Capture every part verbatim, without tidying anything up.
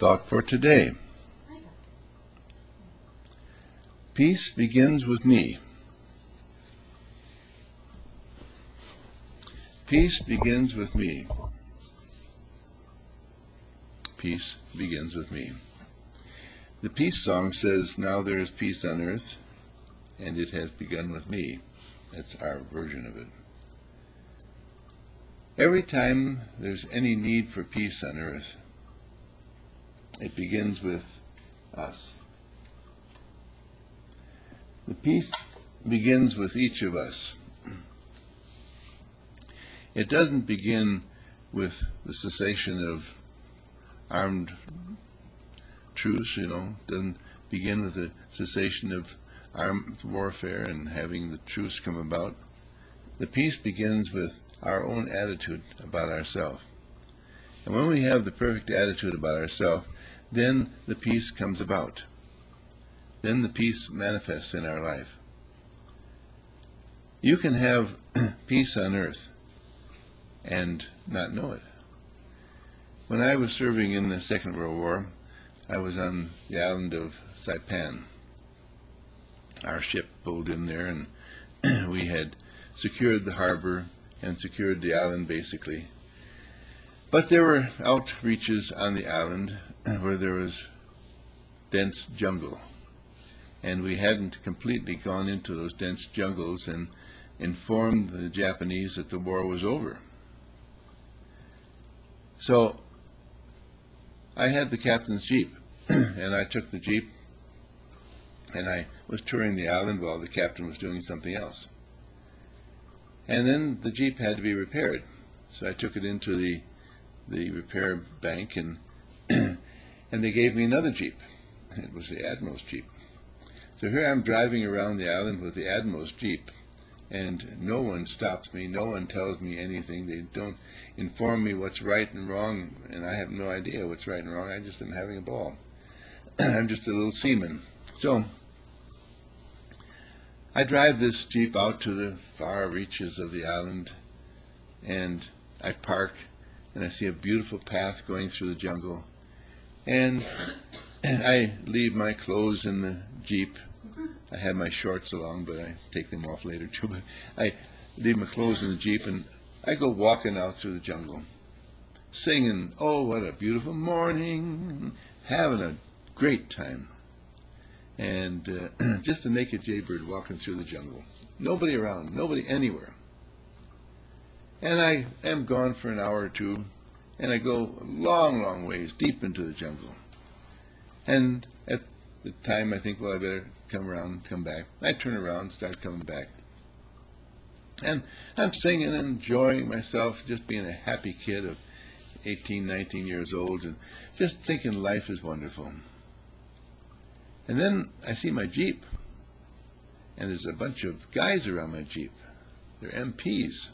Thought for today. Peace begins with me. Peace begins with me. Peace begins with me. The peace song says, "Now there is peace on earth, and it has begun with me." That's our version of it. Every time there's any need for peace on earth, it begins with us. The peace begins with each of us. It doesn't begin with the cessation of armed truce, you know, it doesn't begin with the cessation of armed warfare and having the truce come about. The peace begins with our own attitude about ourselves. And when we have the perfect attitude about ourselves, then the peace comes about. Then the peace manifests in our life. You can have peace on earth and not know it. When I was serving in the Second World War, I was on the island of Saipan. Our ship pulled in there, and we had secured the harbor and secured the island basically. But there were outreaches on the island where there was dense jungle, and we hadn't completely gone into those dense jungles and informed the Japanese that the war was over. So I had the captain's jeep, and I took the jeep, and I was touring the island while the captain was doing something else. And then the jeep had to be repaired, so I took it into the the repair bank, and and they gave me another jeep. It was the Admiral's jeep. So here I'm driving around the island with the Admiral's jeep, and no one stops me, no one tells me anything. They don't inform me what's right and wrong, and I have no idea what's right and wrong. I just am having a ball. I'm just a little seaman. So I drive this jeep out to the far reaches of the island, and I park, and I see a beautiful path going through the jungle, and I leave my clothes in the jeep. I have my shorts along, but I take them off later too. But I leave my clothes in the jeep, and I go walking out through the jungle, singing, "Oh, what a beautiful morning," having a great time. And uh, just a naked jaybird walking through the jungle. Nobody around, nobody anywhere. And I am gone for an hour or two, and I go a long, long ways deep into the jungle. And at the time I think, well, I better come around, come back. I turn around, start coming back. And I'm singing and enjoying myself, just being a happy kid of eighteen, nineteen years old, and just thinking life is wonderful. And then I see my Jeep, and there's a bunch of guys around my Jeep. They're M Ps,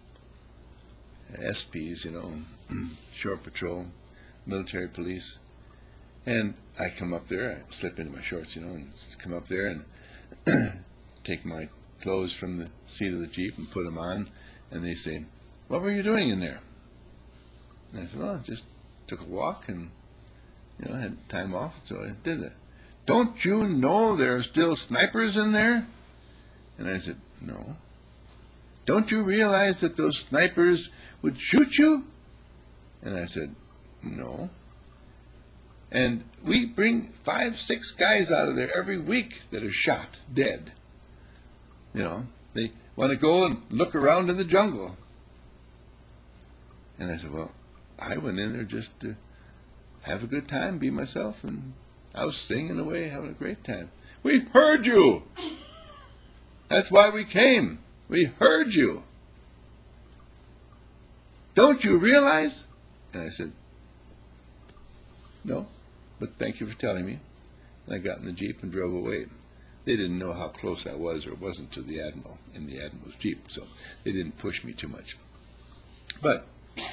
S Ps, you know, short patrol, military police. And I come up there, I slip into my shorts, you know, and come up there and take my clothes from the seat of the Jeep and put them on. And they say, "What were you doing in there?" And I said, "Well, I just took a walk and, you know, I had time off, so I did that." "Don't you know there are still snipers in there?" And I said, "No." "Don't you realize that those snipers would shoot you?" And I said, "No." "And we bring five, six guys out of there every week that are shot, dead. You know, they want to go and look around in the jungle." And I said, "Well, I went in there just to have a good time, be myself, and I was singing away, having a great time." "We heard you. That's why we came. We heard you. Don't you realize?" And I said, "No, but thank you for telling me." And I got in the Jeep and drove away. They didn't know how close I was or wasn't to the Admiral in the Admiral's Jeep, so they didn't push me too much. But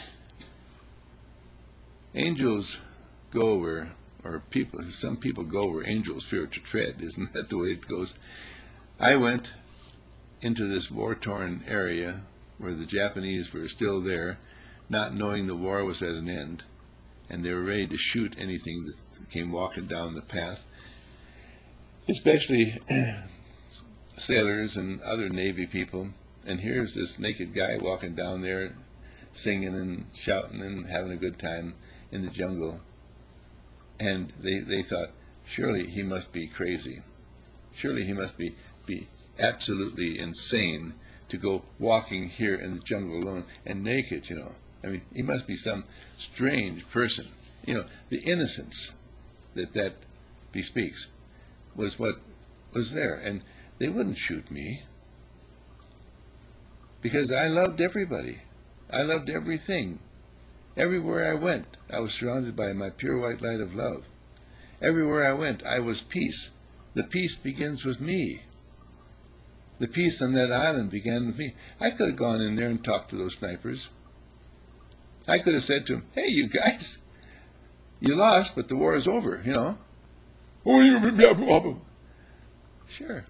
angels go where, or people, some people go where angels fear to tread. Isn't that the way it goes? I went into this war-torn area where the Japanese were still there, not knowing the war was at an end, and they were ready to shoot anything that came walking down the path, especially sailors and other Navy people. And here's this naked guy walking down there singing and shouting and having a good time in the jungle. And they, they thought, surely he must be crazy. Surely he must be, be absolutely insane to go walking here in the jungle alone and naked, you know. I mean, he must be some strange person. You know, the innocence that that bespeaks was what was there. And they wouldn't shoot me because I loved everybody. I loved everything. Everywhere I went, I was surrounded by my pure white light of love. Everywhere I went, I was peace. The peace begins with me. The peace on that island began with me. I could have gone in there and talked to those snipers. I could have said to them, hey, you guys, you lost, but the war is over, you know. Sure.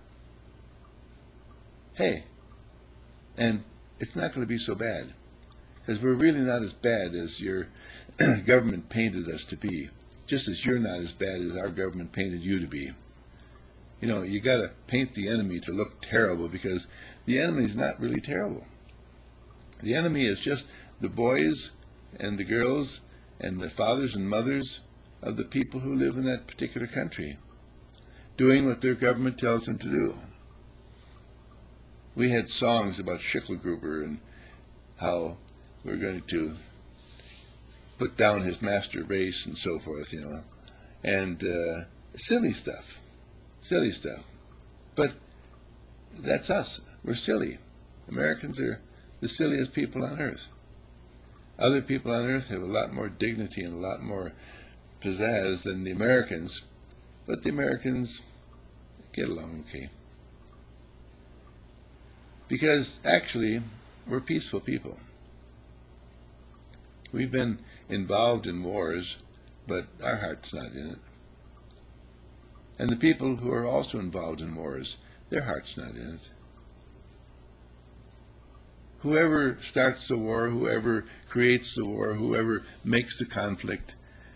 Hey, and it's not going to be so bad, because we're really not as bad as your government painted us to be, just as you're not as bad as our government painted you to be. You know, you got to paint the enemy to look terrible, because the enemy is not really terrible. The enemy is just the boys and the girls and the fathers and mothers of the people who live in that particular country, doing what their government tells them to do. We had songs about Schicklgruber and how we're going to put down his master race and so forth, you know, and uh, silly stuff. Silly stuff. But that's us. We're silly. Americans are the silliest people on earth. Other people on earth have a lot more dignity and a lot more pizzazz than the Americans, but the Americans get along okay. Because actually, we're peaceful people. We've been involved in wars, but our heart's not in it. And the people who are also involved in wars, their heart's not in it. Whoever starts the war, whoever creates the war, whoever makes the conflict,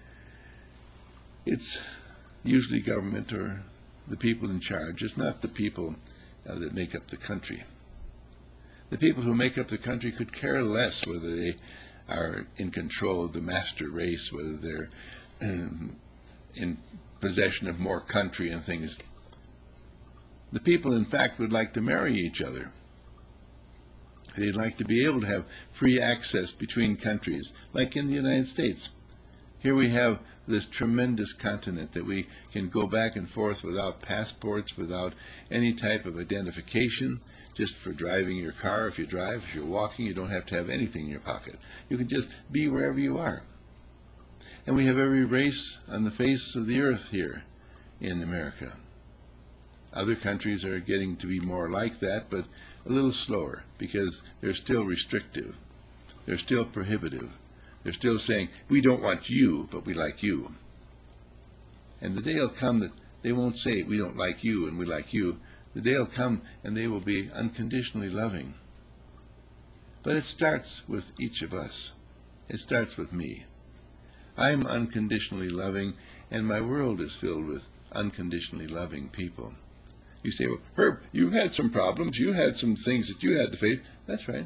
it's usually government or the people in charge. It's not the people uh, that make up the country. The people who make up the country could care less whether they are in control of the master race, whether they're um, in possession of more country and things. The people, in fact, would like to marry each other. They'd like to be able to have free access between countries, like in the United States. Here we have this tremendous continent that we can go back and forth without passports, without any type of identification, just for driving your car. If you drive, if you're walking, you don't have to have anything in your pocket. You can just be wherever you are. And we have every race on the face of the earth here in America. Other countries are getting to be more like that, but a little slower, because they're still restrictive. They're still prohibitive. They're still saying, we don't want you, but we like you. And the day will come that they won't say, we don't like you and we like you. The day will come and they will be unconditionally loving. But it starts with each of us. It starts with me. I'm unconditionally loving, and my world is filled with unconditionally loving people. You say, well, Herb, you had some problems. You had some things that you had to face. That's right.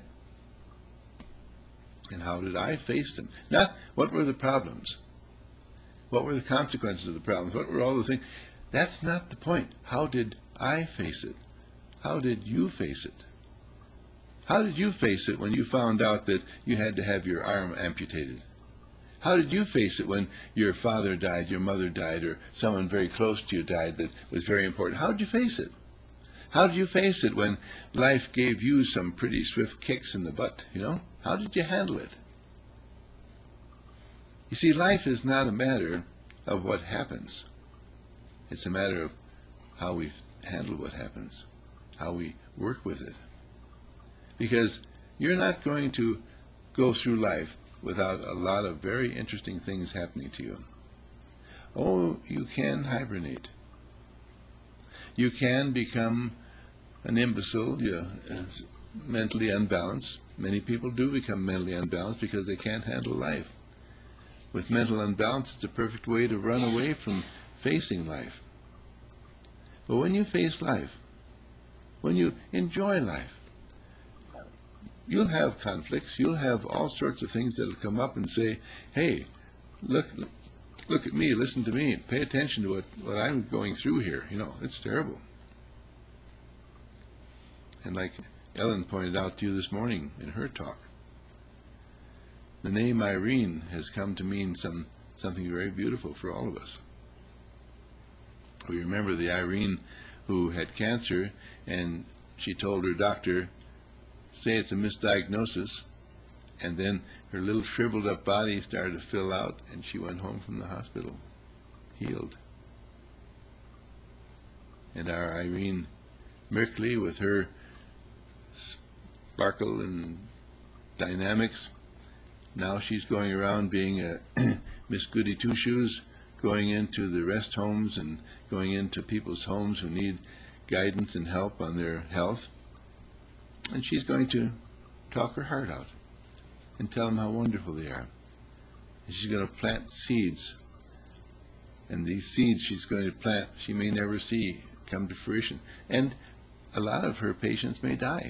And how did I face them? Not what were the problems. What were the consequences of the problems? What were all the things? That's not the point. How did I face it? How did you face it? How did you face it when you found out that you had to have your arm amputated? How did you face it when your father died, your mother died, or someone very close to you died that was very important? How did you face it? How did you face it when life gave you some pretty swift kicks in the butt, you know? How did you handle it? You see, life is not a matter of what happens. It's a matter of how we handle what happens, how we work with it. Because you're not going to go through life without a lot of very interesting things happening to you. Oh, you can hibernate. You can become an imbecile, you, uh, mentally unbalanced. Many people do become mentally unbalanced because they can't handle life. with mental unbalance, it's a perfect way to run away from facing life. But when you face life, when you enjoy life, you'll have conflicts, you'll have all sorts of things that'll come up and say, hey, look, look at me, listen to me, pay attention to what, what I'm going through here. You know, it's terrible. And like Ellen pointed out to you this morning in her talk, the name Irene has come to mean some something very beautiful for all of us. We remember the Irene who had cancer, and she told her doctor, say it's a misdiagnosis, and then her little shriveled up body started to fill out, and she went home from the hospital, healed. And our Irene Merkley, with her sparkle and dynamics, now she's going around being a Miss Goody Two-Shoes, going into the rest homes and going into people's homes who need guidance and help on their health. And she's going to talk her heart out and tell them how wonderful they are. And she's going to plant seeds. And these seeds she's going to plant, she may never see come to fruition. And a lot of her patients may die.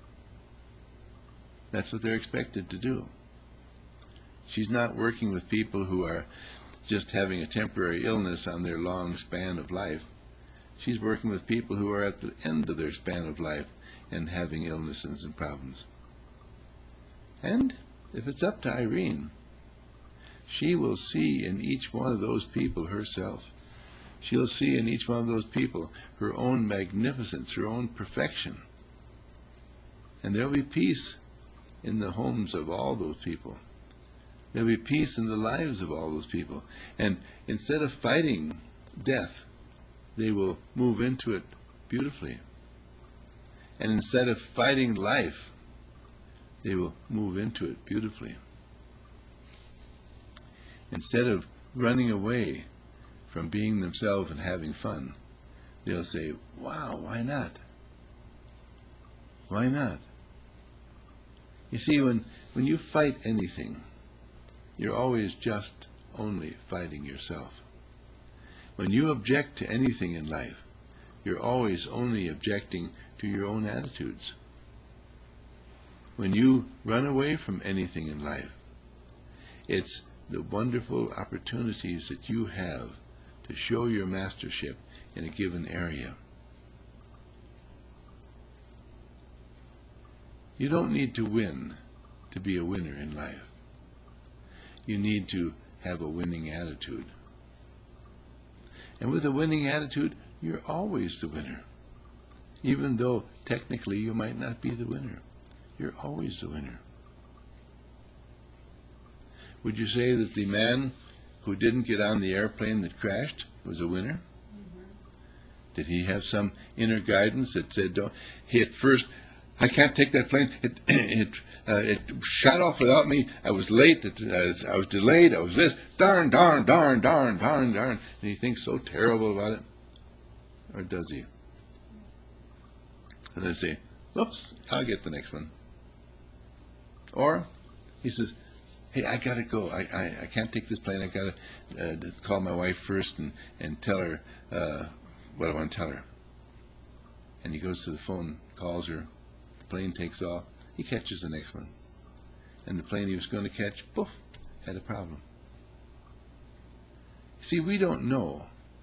That's what they're expected to do. She's not working with people who are just having a temporary illness on their long span of life. She's working with people who are at the end of their span of life and having illnesses and problems. And if it's up to Irene, she will see in each one of those people herself. She'll see in each one of those people her own magnificence, her own perfection. And there'll be peace in the homes of all those people. There'll be peace in the lives of all those people. And instead of fighting death, they will move into it beautifully. And instead of fighting life, they will move into it beautifully. Instead of running away from being themselves and having fun, they'll say, wow, why not? Why not? You see, when, when you fight anything, you're always just only fighting yourself. When you object to anything in life, you're always only objecting to your own attitudes. When you run away from anything in life, it's the wonderful opportunities that you have to show your mastership in a given area. You don't need to win to be a winner in life. You need to have a winning attitude. And with a winning attitude, you're always the winner. Even though technically you might not be the winner, you're always the winner. Would you say that the man who didn't get on the airplane that crashed was a winner? Mm-hmm. Did he have some inner guidance that said, don't, he at first, I can't take that plane. It it uh, it shot off without me. I was late. It, uh, I was delayed. I was this. Darn, darn, darn, darn, darn, darn. And he thinks so terrible about it. Or does he? And they say, oops, I'll get the next one. Or he says, hey, I got to go. I, I, I can't take this plane. I got to uh, call my wife first and, and tell her uh, what I want to tell her. And he goes to the phone, calls her. The plane takes off. He catches the next one. And the plane he was going to catch, poof, had a problem. See, we don't know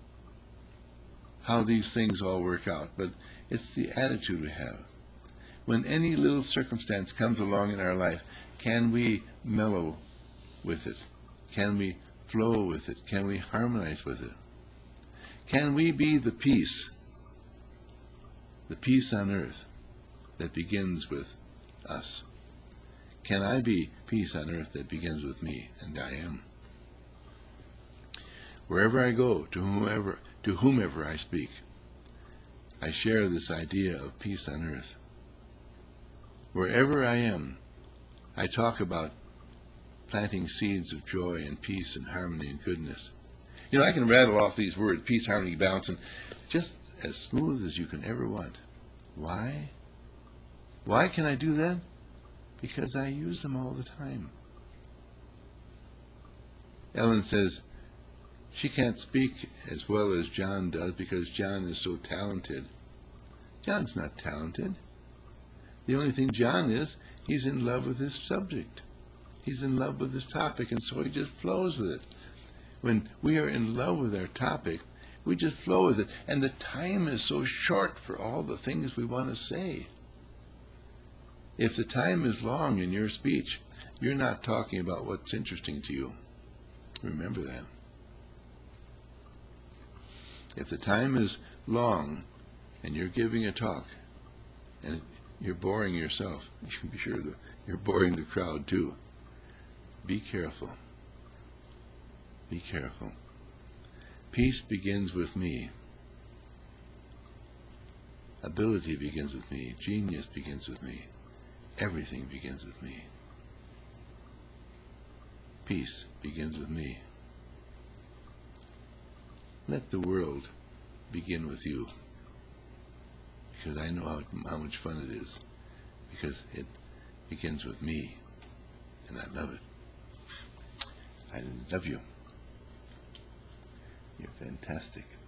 how these things all work out, but it's the attitude we have. When any little circumstance comes along in our life, can we mellow with it? Can we flow with it? Can we harmonize with it? Can we be the peace, the peace on earth that begins with us? Can I be peace on earth that begins with me? And I am. Wherever I go, to whomever, to whomever I speak, I share this idea of peace on earth. Wherever I am, I talk about planting seeds of joy and peace and harmony and goodness. You know, I can rattle off these words, peace, harmony, balance, and just as smooth as you can ever want. Why? Why can I do that? Because I use them all the time. Ellen says she can't speak as well as John does because John is so talented. John's not talented. The only thing John is, he's in love with his subject. He's in love with his topic, and so he just flows with it. When we are in love with our topic, we just flow with it. And the time is so short for all the things we want to say. If the time is long in your speech, you're not talking about what's interesting to you. Remember that. If the time is long and you're giving a talk and you're boring yourself, you can be sure that you're boring the crowd too. Be careful. Be careful. Peace begins with me. Ability begins with me. Genius begins with me. Everything begins with me. Peace begins with me. Let the world begin with you. Because I know how, how much fun it is. Because it begins with me. And I love it. I love you. You're fantastic.